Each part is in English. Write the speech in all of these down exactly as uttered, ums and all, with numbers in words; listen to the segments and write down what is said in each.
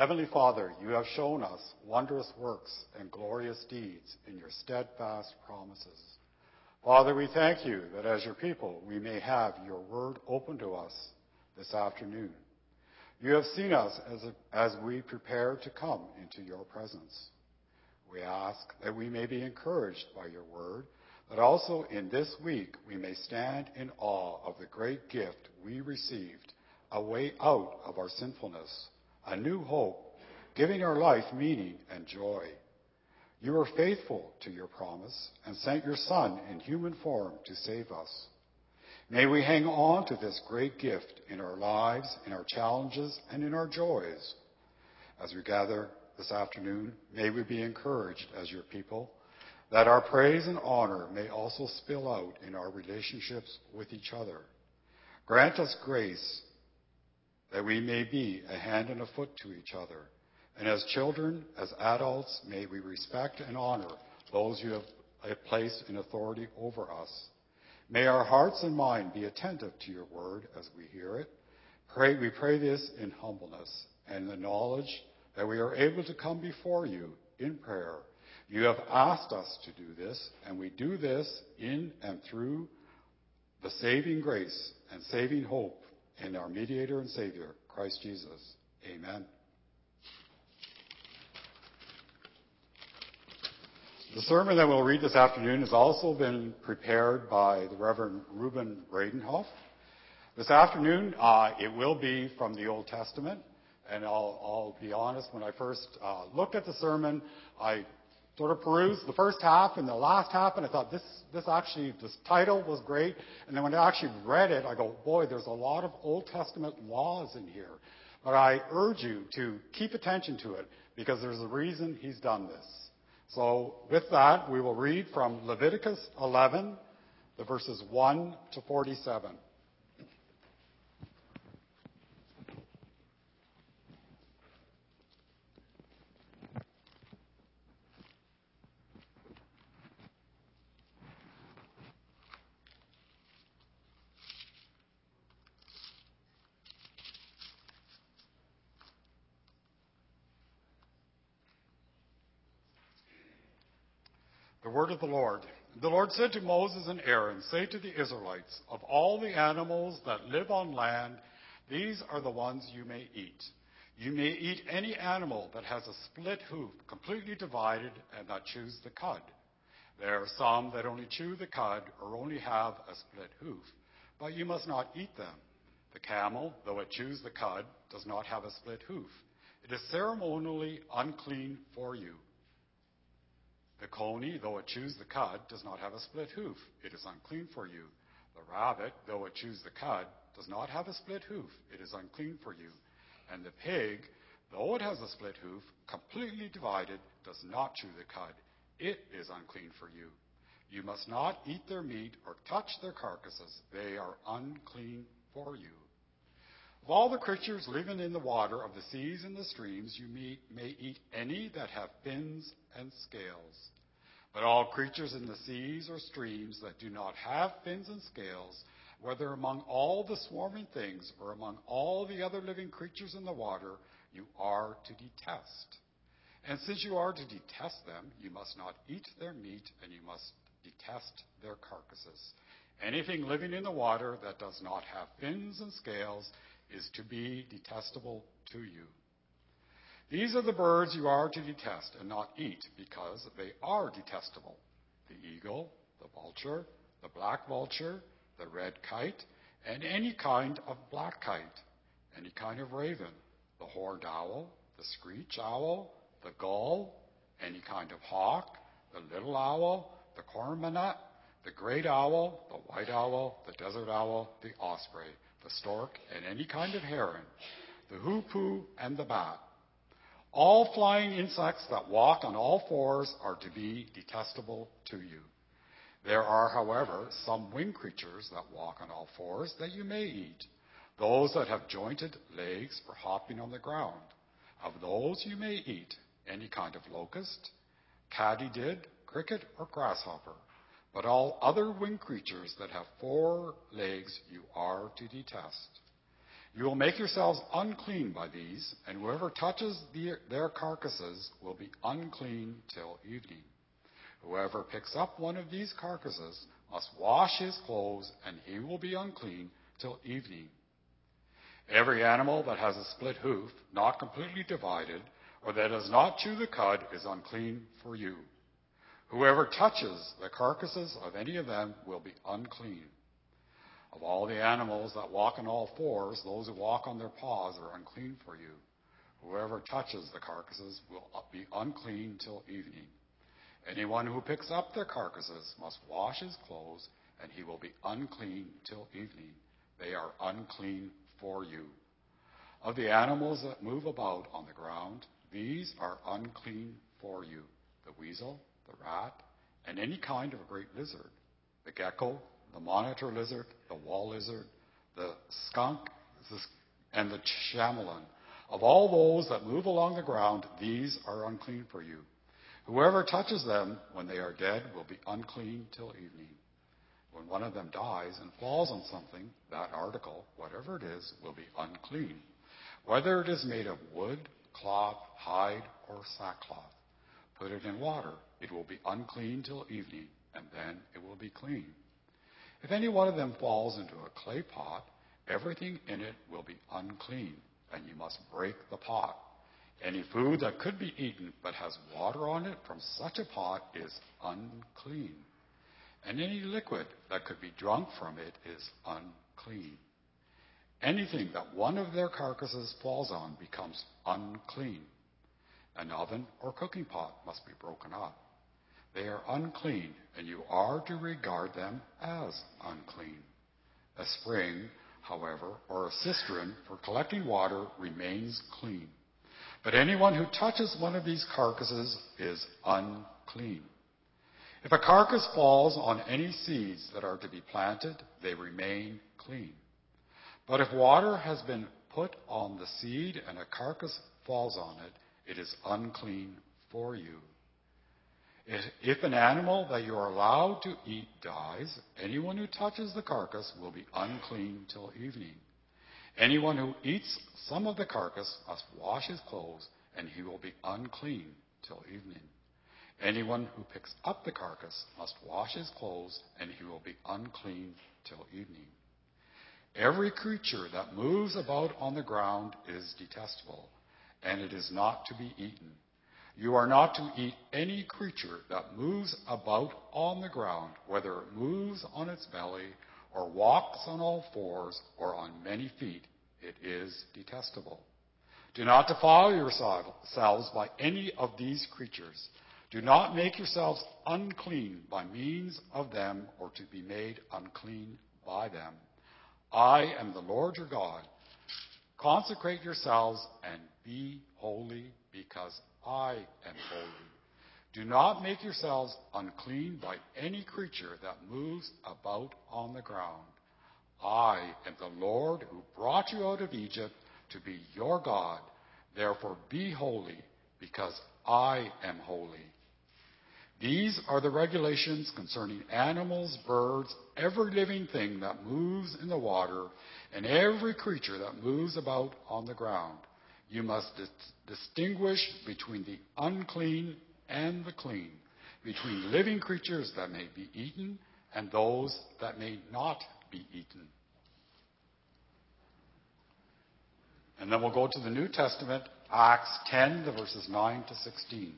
Heavenly Father, you have shown us wondrous works and glorious deeds in your steadfast promises. Father, we thank you that as your people, we may have your word open to us this afternoon. You have seen us as, a, as we prepare to come into your presence. We ask that we may be encouraged by your word, that also in this week we may stand in awe of the great gift we received, a way out of our sinfulness, a new hope, giving our life meaning and joy. You were faithful to your promise and sent your Son in human form to save us. May we hang on to this great gift in our lives, in our challenges, and in our joys. As we gather this afternoon, may we be encouraged as your people, that our praise and honor may also spill out in our relationships with each other. Grant us grace that we may be a hand and a foot to each other. And as children, as adults, may we respect and honor those you have placed in authority over us. May our hearts and mind be attentive to your word as we hear it. Pray, we pray this in humbleness and the knowledge that we are able to come before you in prayer. You have asked us to do this, and we do this in and through the saving grace and saving hope in our mediator and Savior, Christ Jesus. Amen. The sermon that we'll read this afternoon has also been prepared by the Reverend Reuben Bradenhoff. This afternoon, uh, it will be from the Old Testament, and I'll, I'll be honest, when I first uh, looked at the sermon, I sort of perused the first half and the last half, and I thought this, this actually, this title was great. And then when I actually read it, I go, boy, there's a lot of Old Testament laws in here. But I urge you to keep attention to it, because there's a reason he's done this. So with that, we will read from Leviticus eleven, the verses one to forty-seven. The word of the Lord. The Lord said to Moses and Aaron, say to the Israelites, of all the animals that live on land, these are the ones you may eat. You may eat any animal that has a split hoof, completely divided, and that chews the cud. There are some that only chew the cud or only have a split hoof, but you must not eat them. The camel, though it chews the cud, does not have a split hoof. It is ceremonially unclean for you. The coney, though it chews the cud, does not have a split hoof. It is unclean for you. The rabbit, though it chews the cud, does not have a split hoof. It is unclean for you. And the pig, though it has a split hoof, completely divided, does not chew the cud. It is unclean for you. You must not eat their meat or touch their carcasses. They are unclean for you. Of all the creatures living in the water of the seas and the streams, you may, may eat any that have fins and scales. But all creatures in the seas or streams that do not have fins and scales, whether among all the swarming things or among all the other living creatures in the water, you are to detest. And since you are to detest them, you must not eat their meat, and you must detest their carcasses. Anything living in the water that does not have fins and scales is to be detestable to you. These are the birds you are to detest and not eat, because they are detestable: the eagle, the vulture, the black vulture, the red kite, and any kind of black kite, any kind of raven, the horned owl, the screech owl, the gull, any kind of hawk, the little owl, the cormorant, the great owl, the white owl, the desert owl, the osprey, the stork, and any kind of heron, the hoopoe, and the bat. All flying insects that walk on all fours are to be detestable to you. There are, however, some winged creatures that walk on all fours that you may eat, those that have jointed legs for hopping on the ground. Of those you may eat any kind of locust, katydid, cricket, or grasshopper. But all other winged creatures that have four legs you are to detest. You will make yourselves unclean by these, and whoever touches the, their carcasses will be unclean till evening. Whoever picks up one of these carcasses must wash his clothes, and he will be unclean till evening. Every animal that has a split hoof, not completely divided, or that does not chew the cud, is unclean for you. Whoever touches the carcasses of any of them will be unclean. Of all the animals that walk on all fours, those who walk on their paws are unclean for you. Whoever touches the carcasses will be unclean till evening. Anyone who picks up their carcasses must wash his clothes, and he will be unclean till evening. They are unclean for you. Of the animals that move about on the ground, these are unclean for you: the weasel, the rat, and any kind of a great lizard, the gecko, the monitor lizard, the wall lizard, the skunk, and the chamelon. Of all those that move along the ground, these are unclean for you. Whoever touches them when they are dead will be unclean till evening. When one of them dies and falls on something, that article, whatever it is, will be unclean, whether it is made of wood, cloth, hide, or sackcloth. Put it in water. It will be unclean till evening, and then it will be clean. If any one of them falls into a clay pot, everything in it will be unclean, and you must break the pot. Any food that could be eaten but has water on it from such a pot is unclean. And any liquid that could be drunk from it is unclean. Anything that one of their carcasses falls on becomes unclean. An oven or cooking pot must be broken up. They are unclean, and you are to regard them as unclean. A spring, however, or a cistern for collecting water remains clean. But anyone who touches one of these carcasses is unclean. If a carcass falls on any seeds that are to be planted, they remain clean. But if water has been put on the seed and a carcass falls on it, it is unclean for you. If an animal that you are allowed to eat dies, anyone who touches the carcass will be unclean till evening. Anyone who eats some of the carcass must wash his clothes, and he will be unclean till evening. Anyone who picks up the carcass must wash his clothes, and he will be unclean till evening. Every creature that moves about on the ground is detestable, and it is not to be eaten. You are not to eat any creature that moves about on the ground, whether it moves on its belly, or walks on all fours, or on many feet. It is detestable. Do not defile yourselves by any of these creatures. Do not make yourselves unclean by means of them, or to be made unclean by them. I am the Lord your God. Consecrate yourselves and be holy, because I am holy. Do not make yourselves unclean by any creature that moves about on the ground. I am the Lord who brought you out of Egypt to be your God. Therefore be holy, because I am holy. These are the regulations concerning animals, birds, every living thing that moves in the water, and every creature that moves about on the ground. You must dis- distinguish between the unclean and the clean, between living creatures that may be eaten and those that may not be eaten. And then we'll go to the New Testament, Acts ten, the verses nine to sixteen.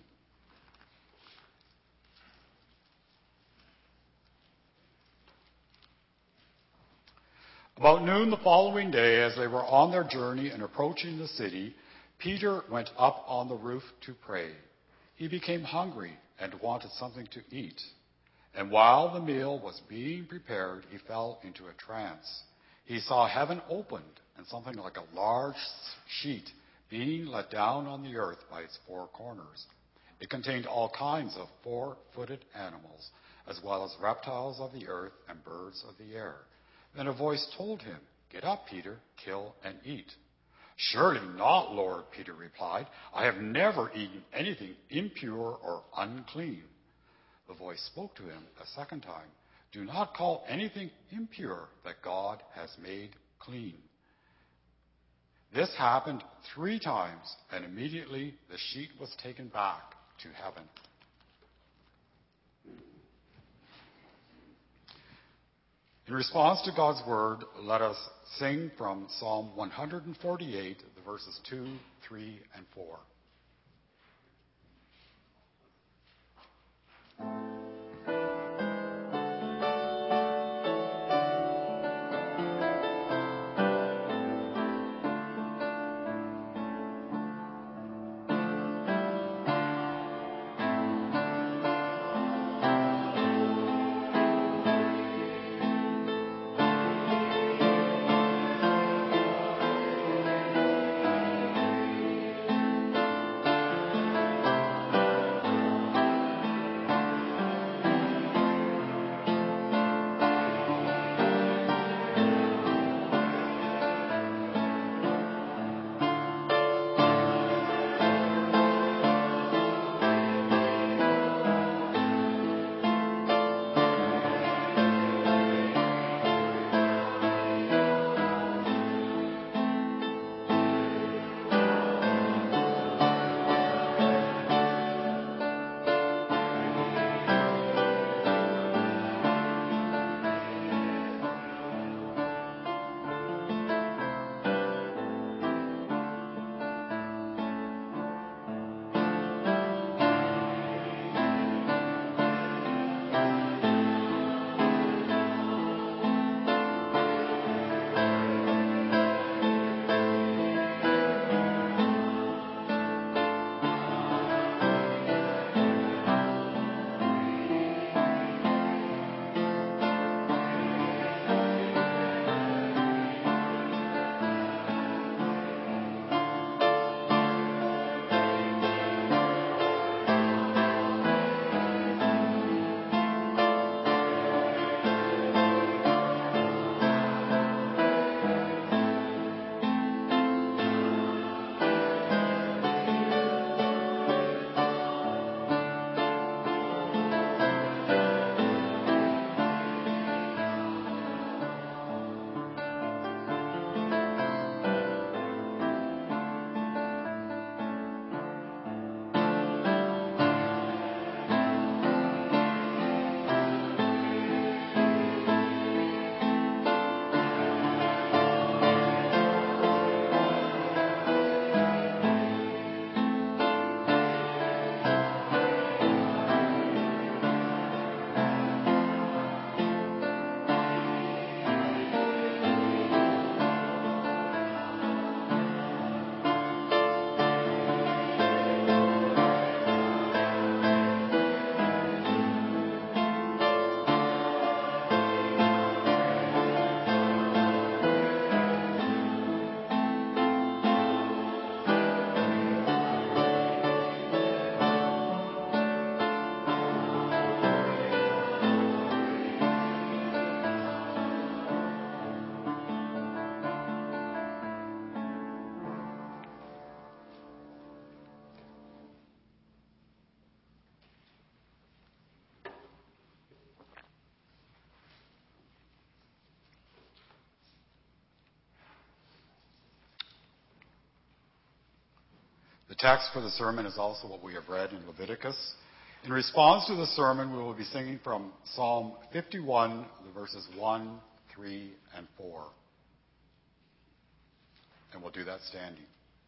About noon the following day, as they were on their journey and approaching the city, Peter went up on the roof to pray. He became hungry and wanted something to eat. And while the meal was being prepared, he fell into a trance. He saw heaven opened and something like a large sheet being let down on the earth by its four corners. It contained all kinds of four-footed animals, as well as reptiles of the earth and birds of the air. Then a voice told him, "Get up, Peter, kill and eat." "Surely not, Lord," Peter replied. "I have never eaten anything impure or unclean." The voice spoke to him a second time, "Do not call anything impure that God has made clean." This happened three times, and immediately the sheet was taken back to heaven. In response to God's word, let us sing from Psalm one forty-eight, the verses two, three, and four. The text for the sermon is also what we have read in Leviticus. In response to the sermon, we will be singing from Psalm fifty-one, the verses one, three, and four. And we'll do that standing.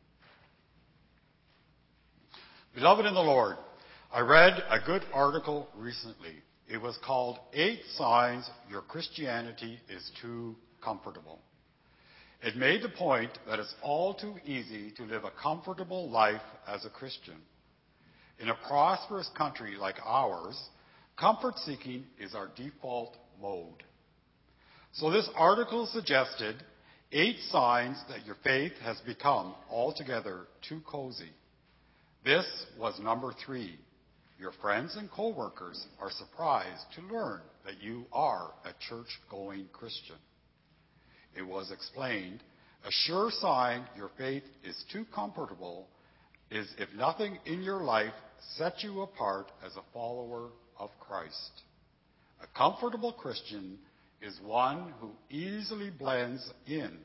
Beloved in the Lord, I read a good article recently. It was called Eight Signs Your Christianity is Too Comfortable. It made the point that it's all too easy to live a comfortable life as a Christian. In a prosperous country like ours, comfort seeking is our default mode. So this article suggested eight signs that your faith has become altogether too cozy. This was number three. Your friends and co-workers are surprised to learn that you are a church-going Christian. It was explained, a sure sign your faith is too comfortable is if nothing in your life sets you apart as a follower of Christ. A comfortable Christian is one who easily blends in,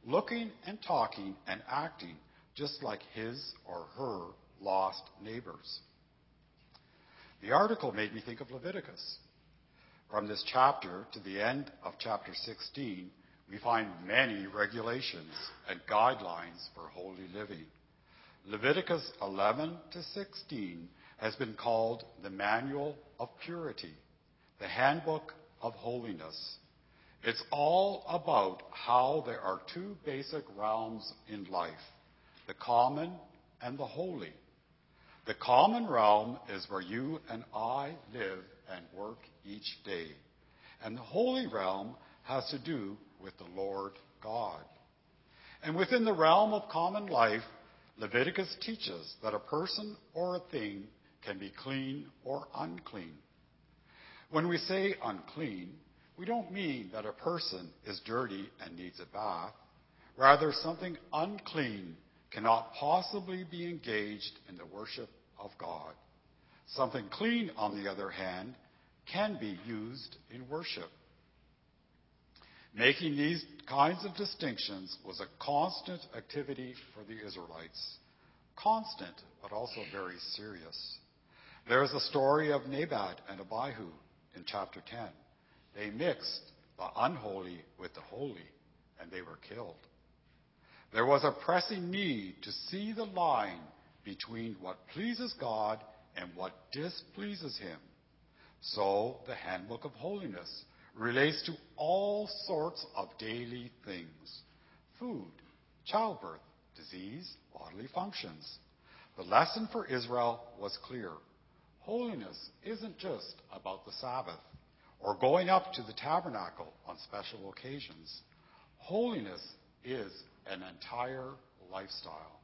looking and talking and acting just like his or her lost neighbors. The article made me think of Leviticus. From this chapter to the end of chapter sixteen, we find many regulations and guidelines for holy living. Leviticus eleven to sixteen has been called the Manual of Purity, the Handbook of Holiness. It's all about how there are two basic realms in life, the common and the holy. The common realm is where you and I live and work each day. And the holy realm has to do with the Lord God. And within the realm of common life, Leviticus teaches that a person or a thing can be clean or unclean. When we say unclean, we don't mean that a person is dirty and needs a bath. Rather, something unclean cannot possibly be engaged in the worship of God. Something clean, on the other hand, can be used in worship. Making these kinds of distinctions was a constant activity for the Israelites. Constant, but also very serious. There is a story of Nabat and Abihu in chapter ten. They mixed the unholy with the holy, and they were killed. There was a pressing need to see the line between what pleases God and what displeases him. So the Handbook of Holiness relates to all sorts of daily things: food, childbirth, disease, bodily functions. The lesson for Israel was clear. Holiness isn't just about the Sabbath or going up to the tabernacle on special occasions. Holiness is an entire lifestyle.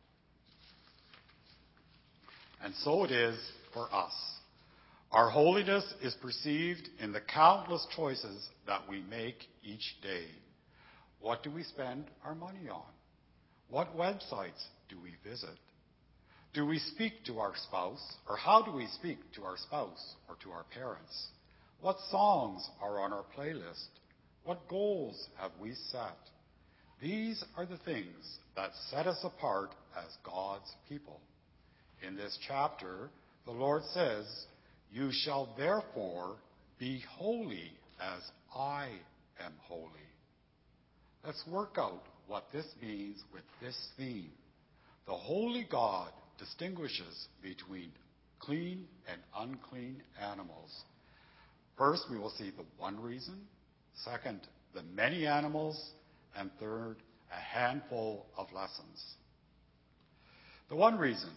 And so it is for us. Our holiness is perceived in the countless choices that we make each day. What do we spend our money on? What websites do we visit? Do we speak to our spouse, or how do we speak to our spouse or to our parents? What songs are on our playlist? What goals have we set? These are the things that set us apart as God's people. In this chapter, the Lord says, "You shall therefore be holy as I am holy." Let's work out what this means with this theme. The holy God distinguishes between clean and unclean animals. First, we will see the one reason. Second, the many animals. And third, a handful of lessons. The one reason.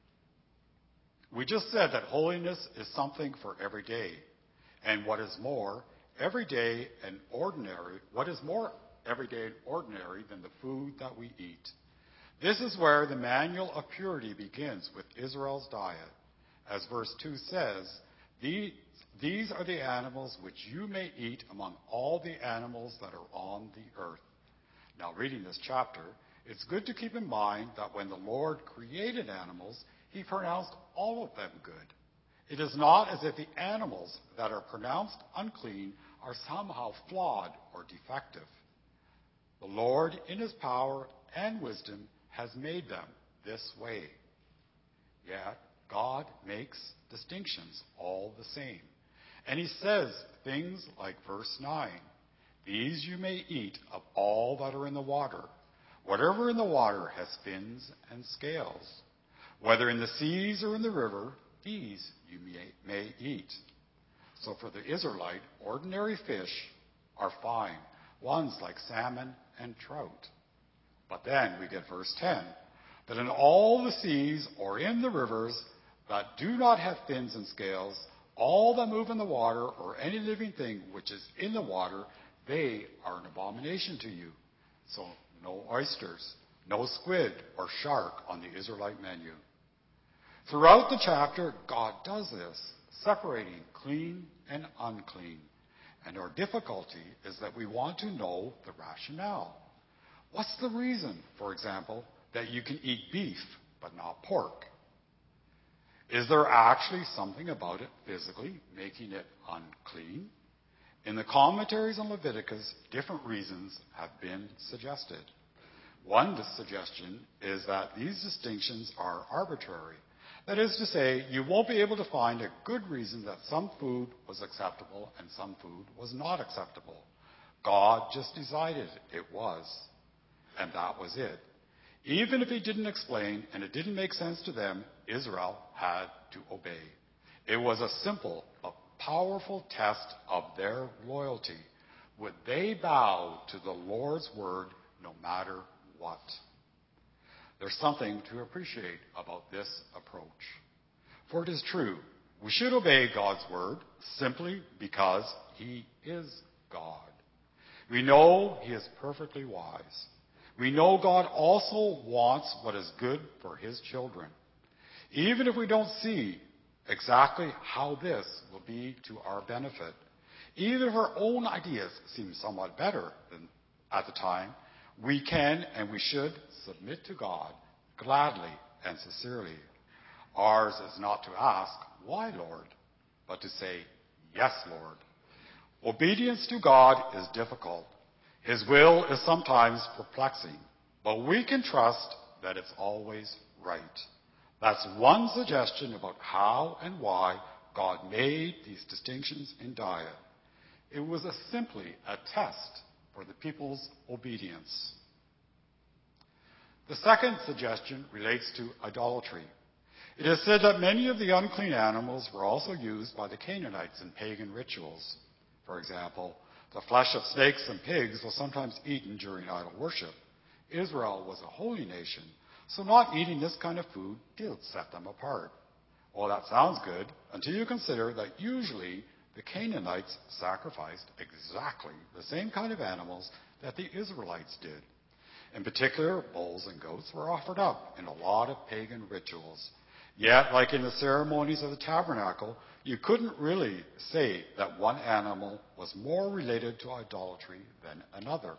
We just said that holiness is something for every day. And what is more, every day and ordinary, what is more everyday and ordinary than the food that we eat? This is where the Manual of Purity begins with Israel's diet. As verse two says, these, these are the animals which you may eat among all the animals that are on the earth. Now, reading this chapter, it's good to keep in mind that when the Lord created animals, he pronounced all of them good. It is not as if the animals that are pronounced unclean are somehow flawed or defective. The Lord, in his power and wisdom, has made them this way. Yet, God makes distinctions all the same. And he says things like verse nine, "These you may eat of all that are in the water. Whatever in the water has fins and scales. Whether in the seas or in the river, these you may, may eat." So for the Israelite, ordinary fish are fine, ones like salmon and trout. But then we get verse ten, "That in all the seas or in the rivers that do not have fins and scales, all that move in the water or any living thing which is in the water, they are an abomination to you." So no oysters, no squid or shark on the Israelite menu. Throughout the chapter, God does this, separating clean and unclean. And our difficulty is that we want to know the rationale. What's the reason, for example, that you can eat beef but not pork? Is there actually something about it physically making it unclean? In the commentaries on Leviticus, different reasons have been suggested. One suggestion is that these distinctions are arbitrary. That is to say, you won't be able to find a good reason that some food was acceptable and some food was not acceptable. God just decided it was, and that was it. Even if he didn't explain and it didn't make sense to them, Israel had to obey. It was a simple but powerful test of their loyalty. Would they bow to the Lord's word no matter what? There's something to appreciate about this approach. For it is true, we should obey God's word simply because he is God. We know he is perfectly wise. We know God also wants what is good for his children. Even if we don't see exactly how this will be to our benefit, even if our own ideas seem somewhat better than at the time, we can and we should submit to God gladly and sincerely. Ours is not to ask, "Why, Lord?" but to say, "Yes, Lord." Obedience to God is difficult. His will is sometimes perplexing, but we can trust that it's always right. That's one suggestion about how and why God made these distinctions in diet. It was a simply a test for the people's obedience. The second suggestion relates to idolatry. It is said that many of the unclean animals were also used by the Canaanites in pagan rituals. For example, the flesh of snakes and pigs was sometimes eaten during idol worship. Israel was a holy nation, so not eating this kind of food did set them apart. Well, that sounds good until you consider that usually the Canaanites sacrificed exactly the same kind of animals that the Israelites did. In particular, bulls and goats were offered up in a lot of pagan rituals. Yet, like in the ceremonies of the tabernacle, you couldn't really say that one animal was more related to idolatry than another.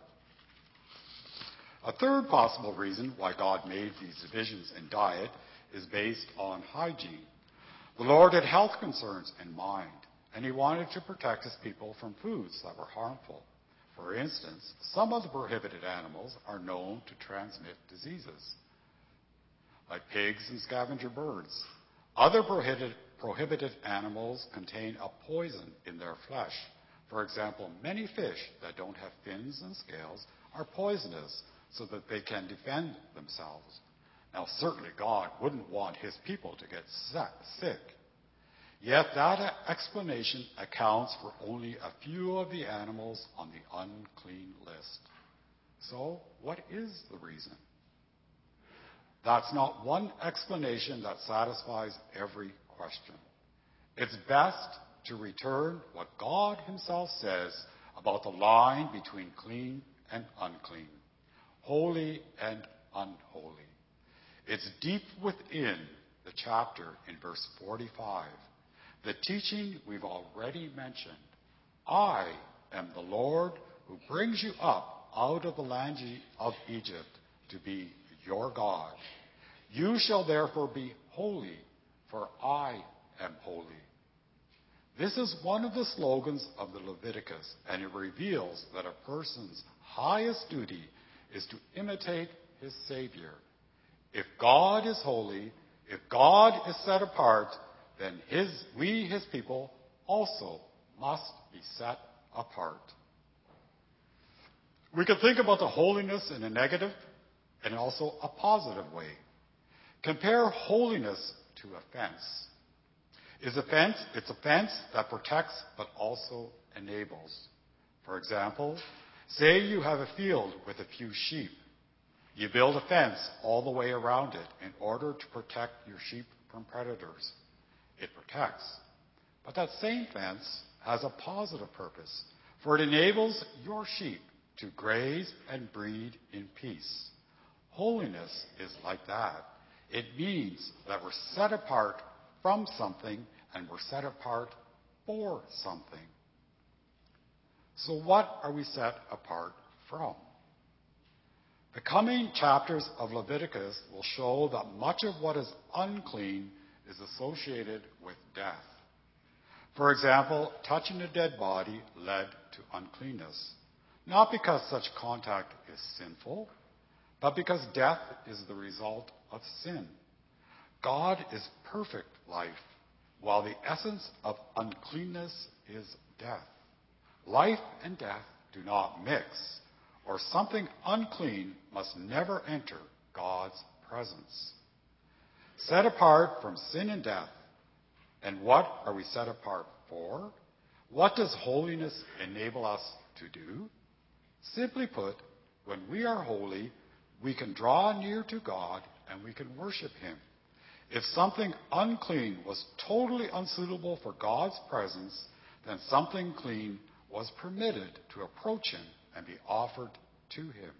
A third possible reason why God made these divisions in diet is based on hygiene. The Lord had health concerns in mind, and he wanted to protect his people from foods that were harmful. For instance, some of the prohibited animals are known to transmit diseases, like pigs and scavenger birds. Other prohibited, prohibited animals contain a poison in their flesh. For example, many fish that don't have fins and scales are poisonous so that they can defend themselves. Now, certainly God wouldn't want his people to get sick. Yet that explanation accounts for only a few of the animals on the unclean list. So, what is the reason? That's not one explanation that satisfies every question. It's best to return what God himself says about the line between clean and unclean, holy and unholy. It's deep within the chapter in verse forty-five. The teaching we've already mentioned. I am the Lord who brings you up out of the land of Egypt to be your God. You shall therefore be holy, for I am holy. This is one of the slogans of the Leviticus, and it reveals that a person's highest duty is to imitate his Savior. If God is holy, if God is set apart, then his, we, his people, also must be set apart. We can think about the holiness in a negative and also a positive way. Compare holiness to a fence. Is a fence, it's a fence that protects but also enables. For example, say you have a field with a few sheep. You build a fence all the way around it in order to protect your sheep from predators. It protects. But that same fence has a positive purpose, for it enables your sheep to graze and breed in peace. Holiness is like that. It means that we're set apart from something and we're set apart for something. So what are we set apart from? The coming chapters of Leviticus will show that much of what is unclean is associated with death. For example, touching a dead body led to uncleanness, not because such contact is sinful, but because death is the result of sin. God is perfect life, while the essence of uncleanness is death. Life and death do not mix, or something unclean must never enter God's presence. Set apart from sin and death. And what are we set apart for? What does holiness enable us to do? Simply put, when we are holy, we can draw near to God and we can worship Him. If something unclean was totally unsuitable for God's presence, then something clean was permitted to approach Him and be offered to Him.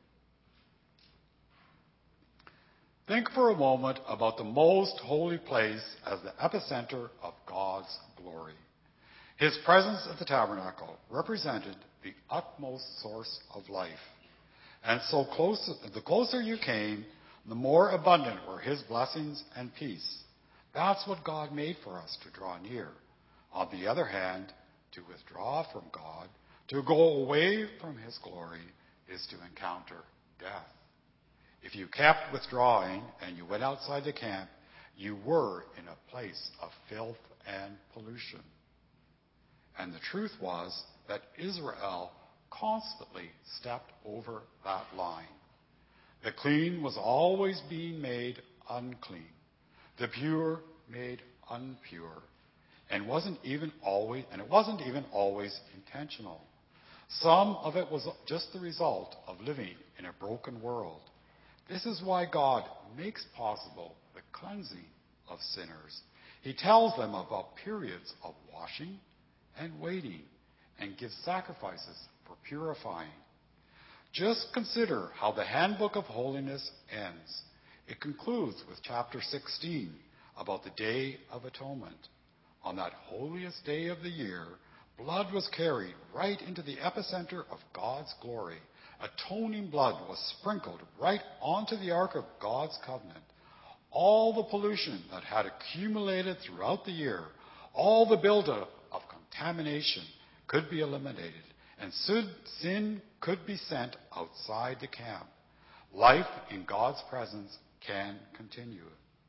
Think for a moment about the most holy place as the epicenter of God's glory. His presence at the tabernacle represented the utmost source of life. And so close, the closer you came, the more abundant were His blessings and peace. That's what God made for us, to draw near. On the other hand, to withdraw from God, to go away from His glory, is to encounter death. If you kept withdrawing and you went outside the camp, you were in a place of filth and pollution. And the truth was that Israel constantly stepped over that line. The clean was always being made unclean, the pure made impure, and wasn't even always and it wasn't even always intentional. Some of it was just the result of living in a broken world. This is why God makes possible the cleansing of sinners. He tells them about periods of washing and waiting, and gives sacrifices for purifying. Just consider how the handbook of holiness ends. It concludes with chapter sixteen about the Day of Atonement. On that holiest day of the year, blood was carried right into the epicenter of God's glory. Atoning blood was sprinkled right onto the Ark of God's covenant. All the pollution that had accumulated throughout the year, all the buildup of contamination could be eliminated, and sin could be sent outside the camp. Life in God's presence can continue.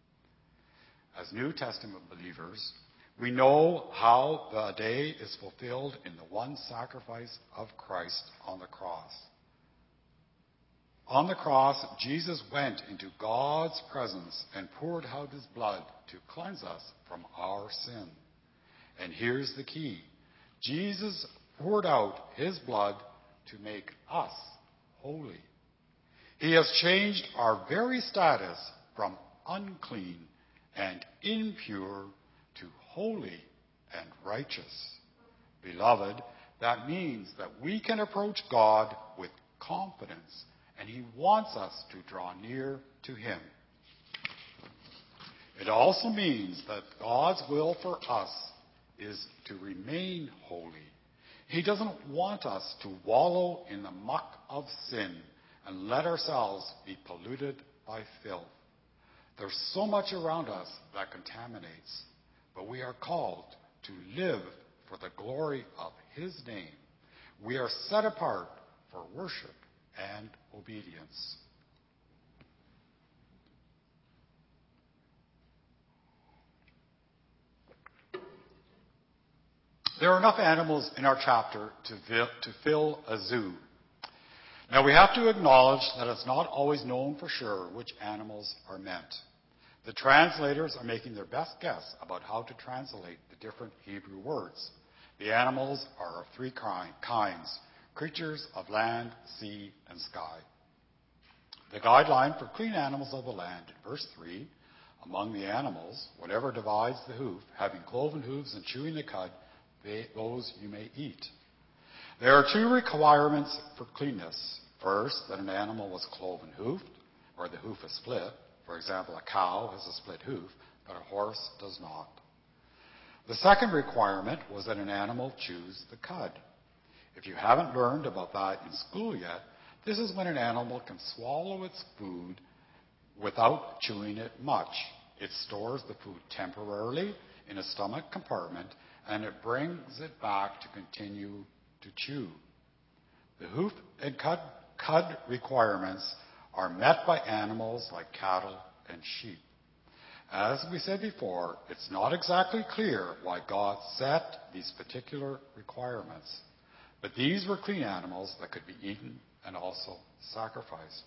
As New Testament believers, we know how the day is fulfilled in the one sacrifice of Christ on the cross. On the cross, Jesus went into God's presence and poured out His blood to cleanse us from our sin. And here's the key. Jesus poured out His blood to make us holy. He has changed our very status from unclean and impure to holy and righteous. Beloved, that means that we can approach God with confidence, and He wants us to draw near to Him. It also means that God's will for us is to remain holy. He doesn't want us to wallow in the muck of sin and let ourselves be polluted by filth. There's so much around us that contaminates, but we are called to live for the glory of His name. We are set apart for worship and obedience. There are enough animals in our chapter to fill, to fill a zoo. Now we have to acknowledge that it's not always known for sure which animals are meant. The translators are making their best guess about how to translate the different Hebrew words. The animals are of three kinds: creatures of land, sea, and sky. The guideline for clean animals of the land in verse three, among the animals, whatever divides the hoof, having cloven hooves and chewing the cud, They, those you may eat. There are two requirements for cleanness. First, that an animal was cloven hoofed, or the hoof is split. For example, a cow has a split hoof, but a horse does not. The second requirement was that an animal chews the cud. If you haven't learned about that in school yet, this is when an animal can swallow its food without chewing it much. It stores the food temporarily in a stomach compartment, and it brings it back to continue to chew. The hoof and cud, cud requirements are met by animals like cattle and sheep. As we said before, it's not exactly clear why God set these particular requirements, but these were clean animals that could be eaten and also sacrificed.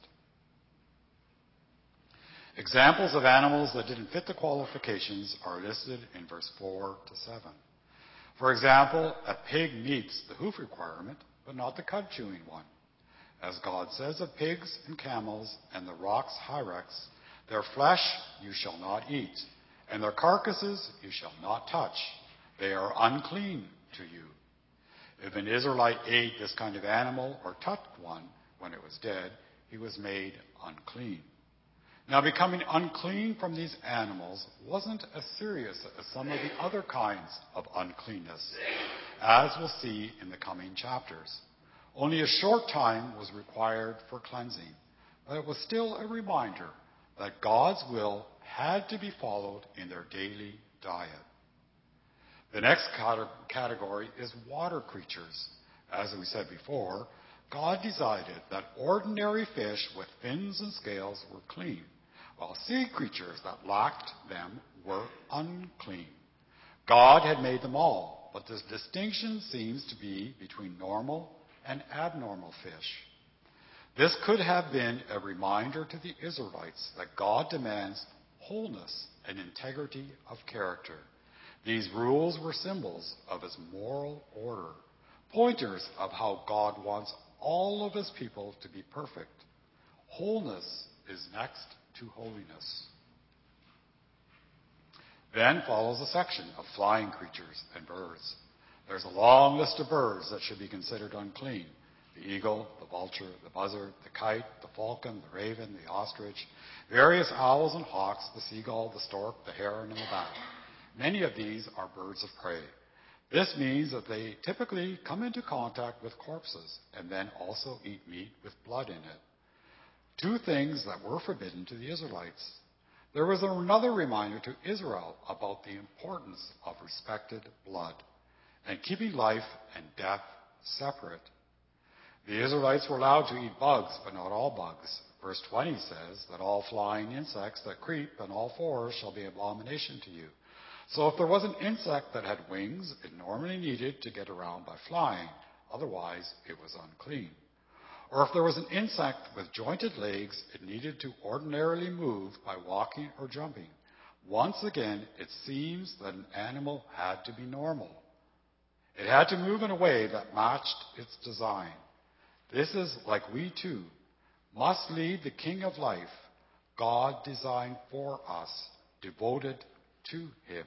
Examples of animals that didn't fit the qualifications are listed in verse four to seven. For example, a pig meets the hoof requirement, but not the cud-chewing one. As God says of pigs and camels and the roc's hyrax, their flesh you shall not eat, and their carcasses you shall not touch. They are unclean to you. If an Israelite ate this kind of animal or touched one when it was dead, he was made unclean. Now, becoming unclean from these animals wasn't as serious as some of the other kinds of uncleanness, as we'll see in the coming chapters. Only a short time was required for cleansing, but it was still a reminder that God's will had to be followed in their daily diet. The next category is water creatures. As we said before, God decided that ordinary fish with fins and scales were clean, while sea creatures that lacked them were unclean. God had made them all, but this distinction seems to be between normal and abnormal fish. This could have been a reminder to the Israelites that God demands wholeness and integrity of character. These rules were symbols of his moral order, pointers of how God wants all of his people to be perfect. Wholeness is next to holiness. Then follows a section of flying creatures and birds. There's a long list of birds that should be considered unclean. The eagle, the vulture, the buzzard, the kite, the falcon, the raven, the ostrich, various owls and hawks, the seagull, the stork, the heron, and the bat. Many of these are birds of prey. This means that they typically come into contact with corpses and then also eat meat with blood in it. Two things that were forbidden to the Israelites. There was another reminder to Israel about the importance of respected blood and keeping life and death separate. The Israelites were allowed to eat bugs, but not all bugs. Verse twenty says that all flying insects that creep on all fours shall be an abomination to you. So if there was an insect that had wings, it normally needed to get around by flying. Otherwise, it was unclean. Or if there was an insect with jointed legs, it needed to ordinarily move by walking or jumping. Once again, it seems that an animal had to be normal. It had to move in a way that matched its design. This is like we too must lead the King of life, God designed for us, devoted to him.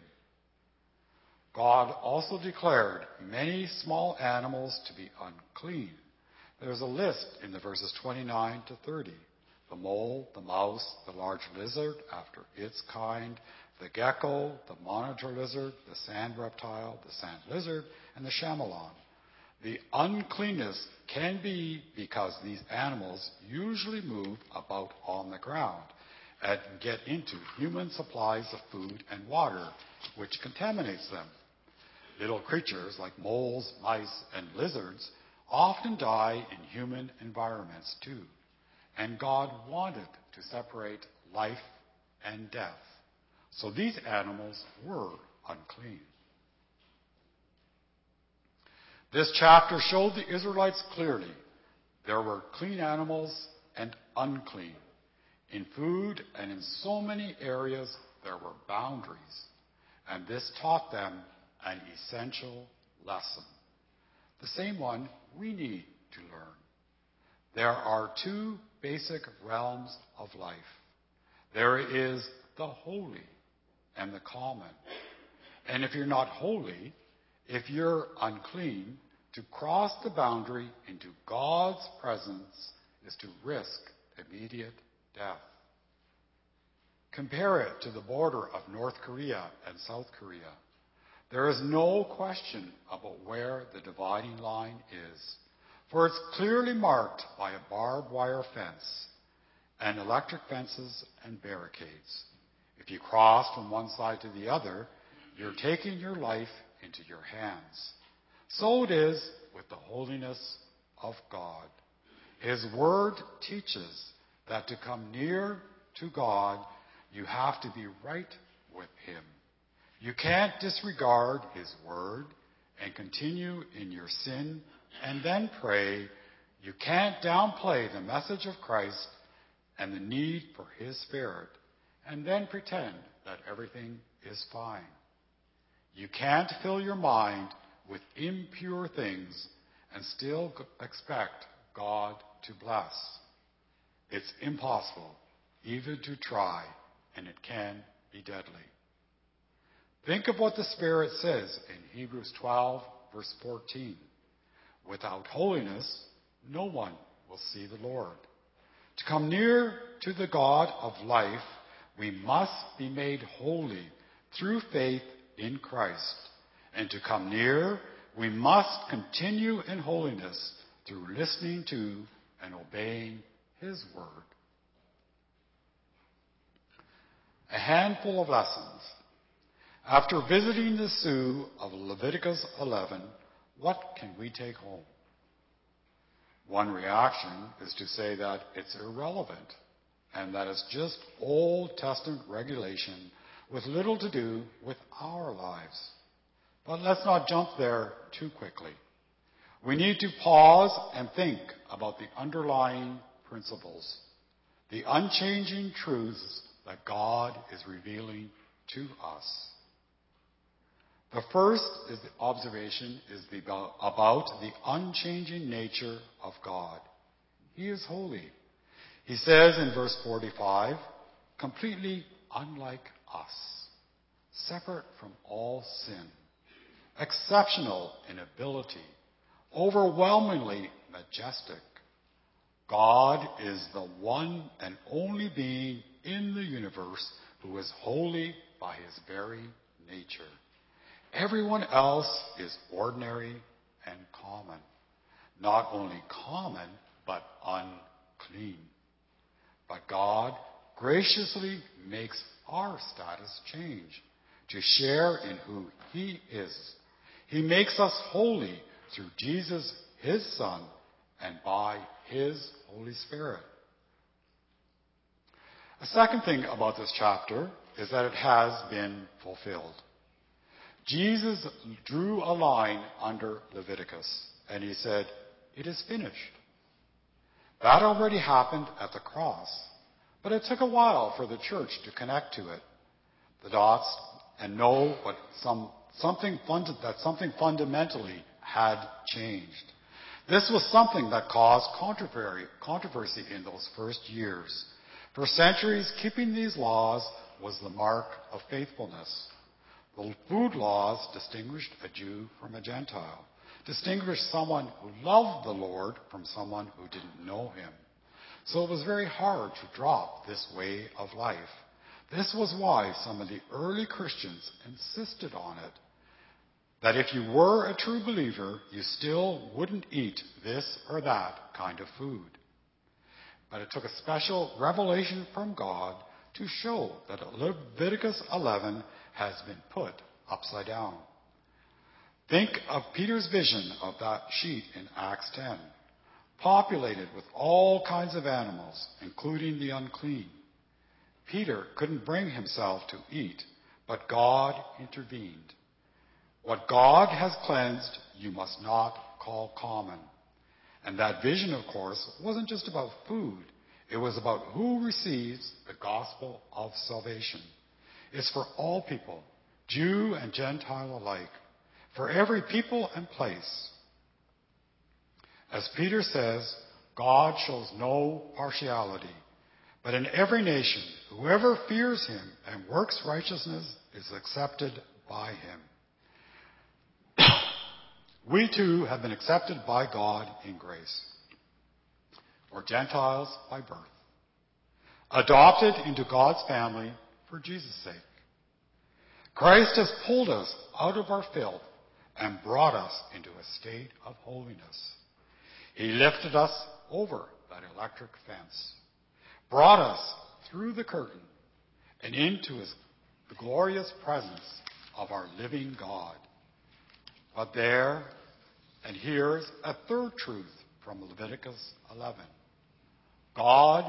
God also declared many small animals to be unclean. There's a list in the verses twenty-nine to thirty. The mole, the mouse, the large lizard after its kind, the gecko, the monitor lizard, the sand reptile, the sand lizard, and the chamalon. The uncleanness can be because these animals usually move about on the ground and get into human supplies of food and water, which contaminates them. Little creatures like moles, mice, and lizards often die in human environments too, and God wanted to separate life and death. So these animals were unclean. This chapter showed the Israelites clearly there were clean animals and unclean. In food and in so many areas, there were boundaries, and this taught them an essential lesson, the same one we need to learn. There are two basic realms of life. There is the holy and the common. And if you're not holy, if you're unclean, to cross the boundary into God's presence is to risk immediate death. Compare it to the border of North Korea and South Korea. There is no question about where the dividing line is, for it's clearly marked by a barbed wire fence and electric fences and barricades. If you cross from one side to the other, you're taking your life into your hands. So it is with the holiness of God. His word teaches that to come near to God, you have to be right with him. You can't disregard his word and continue in your sin and then pray. You can't downplay the message of Christ and the need for his Spirit and then pretend that everything is fine. You can't fill your mind with impure things and still expect God to bless. It's impossible even to try, and it can be deadly. Think of what the Spirit says in Hebrews twelve, verse fourteen. Without holiness, no one will see the Lord. To come near to the God of life, we must be made holy through faith in Christ. And to come near, we must continue in holiness through listening to and obeying his word. A handful of lessons. After visiting the Sioux of Leviticus eleven, what can we take home? One reaction is to say that it's irrelevant and that it's just Old Testament regulation with little to do with our lives. But let's not jump there too quickly. We need to pause and think about the underlying principles, the unchanging truths that God is revealing to us. The first is the observation is the, about the unchanging nature of God. He is holy. He says in verse forty-five, completely unlike us, separate from all sin, exceptional in ability, overwhelmingly majestic. God is the one and only being in the universe who is holy by his very nature. Everyone else is ordinary and common. Not only common, but unclean. But God graciously makes our status change to share in who he is. He makes us holy through Jesus, his Son, and by his Holy Spirit. A second thing about this chapter is that it has been fulfilled. Jesus drew a line under Leviticus, and he said, it is finished. That already happened at the cross, but it took a while for the church to connect to it, the dots, and know what some, something fund, that something fundamentally had changed. This was something that caused controversy, controversy in those first years. For centuries, keeping these laws was the mark of faithfulness. The food laws distinguished a Jew from a Gentile, distinguished someone who loved the Lord from someone who didn't know him. So it was very hard to drop this way of life. This was why some of the early Christians insisted on it, that if you were a true believer, you still wouldn't eat this or that kind of food. But it took a special revelation from God to show that Leviticus eleven has been put upside down. Think of Peter's vision of that sheet in Acts ten, populated with all kinds of animals, including the unclean. Peter couldn't bring himself to eat, but God intervened. What God has cleansed, you must not call common. And that vision, of course, wasn't just about food. It was about who receives the gospel of salvation. It's for all people, Jew and Gentile alike, for every people and place. As Peter says, God shows no partiality, but in every nation, whoever fears him and works righteousness is accepted by him. We too have been accepted by God in grace, or Gentiles by birth, adopted into God's family for Jesus' sake. Christ has pulled us out of our filth and brought us into a state of holiness. He lifted us over that electric fence, brought us through the curtain and into his, the glorious presence of our living God. But there, and here's a third truth from Leviticus eleven. God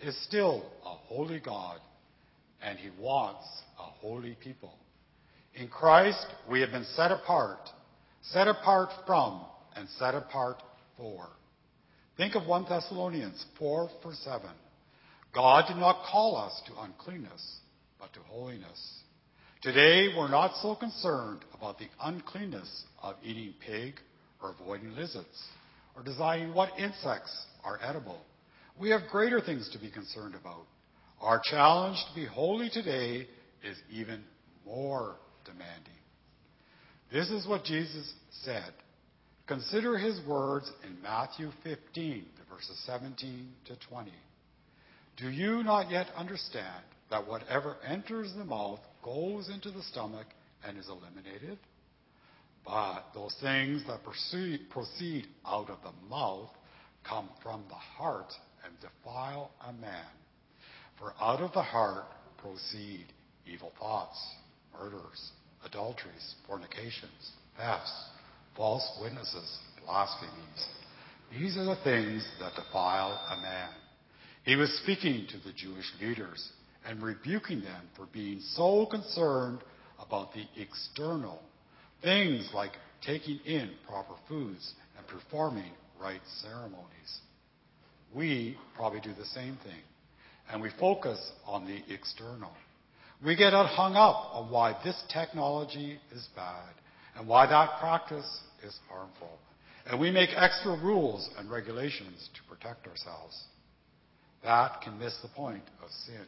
is still a holy God, and he wants a holy people. In Christ, we have been set apart, set apart from, and set apart for. Think of First Thessalonians four, verse seven. God did not call us to uncleanness, but to holiness. Today, we're not so concerned about the uncleanness of eating pig or avoiding lizards or deciding what insects are edible. We have greater things to be concerned about. Our challenge to be holy today is even more demanding. This is what Jesus said. Consider his words in Matthew fifteen, verses seventeen to twenty. Do you not yet understand that whatever enters the mouth goes into the stomach and is eliminated? But those things that proceed, proceed out of the mouth come from the heart and defile a man. For out of the heart proceed evil thoughts, murders, adulteries, fornications, thefts, false witnesses, blasphemies. These are the things that defile a man. He was speaking to the Jewish leaders and rebuking them for being so concerned about the external, things like taking in proper foods and performing right ceremonies. We probably do the same thing, and we focus on the external. We get hung up on why this technology is bad and why that practice is harmful. And we make extra rules and regulations to protect ourselves. That can miss the point of sin.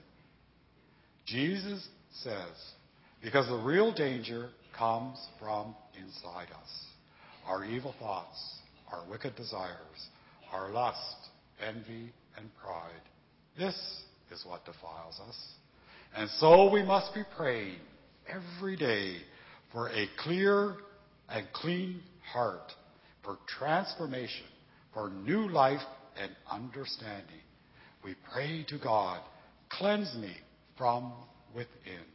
Jesus says, because the real danger comes from inside us. Our evil thoughts, our wicked desires, our lust, envy, and pride. This is what defiles us. And so we must be praying every day for a clear and clean heart, for transformation, for new life and understanding. We pray to God, cleanse me from within.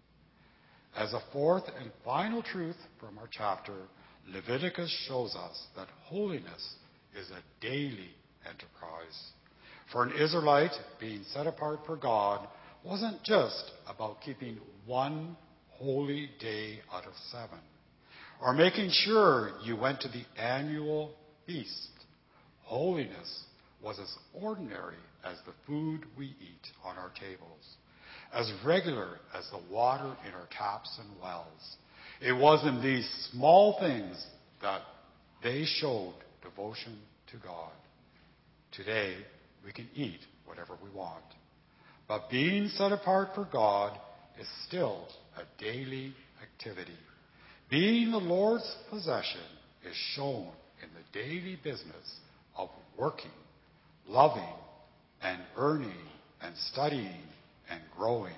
As a fourth and final truth from our chapter, Leviticus shows us that holiness is a daily enterprise. For an Israelite, being set apart for God wasn't just about keeping one holy day out of seven, or making sure you went to the annual feast. Holiness was as ordinary as the food we eat on our tables, as regular as the water in our taps and wells. It was in these small things that they showed devotion to God. Today, we can eat whatever we want. But being set apart for God is still a daily activity. Being the Lord's possession is shown in the daily business of working, loving, and earning, and studying, and growing.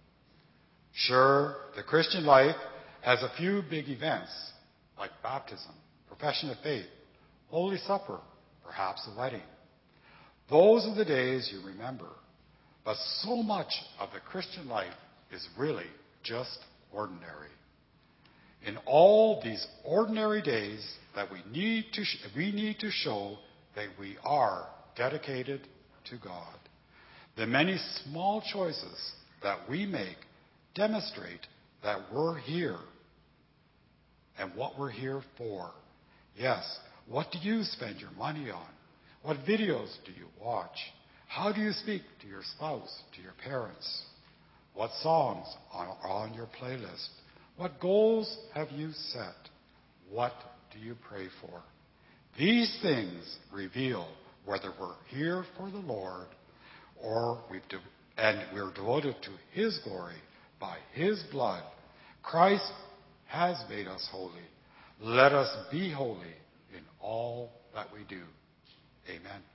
Sure, the Christian life has a few big events like baptism, profession of faith, Holy Supper, perhaps a wedding. Those are the days you remember. But so much of the Christian life is really just ordinary. In all these ordinary days that we need to sh- we need to show that we are dedicated to God. The many small choices that we make demonstrate that we're here and what we're here for. Yes, what do you spend your money on? What videos do you watch? How do you speak to your spouse, to your parents? What songs are on your playlist? What goals have you set? What do you pray for? These things reveal whether we're here for the Lord or we've de- and we're devoted to His glory by His blood. Christ has made us holy. Let us be holy in all that we do. Amen.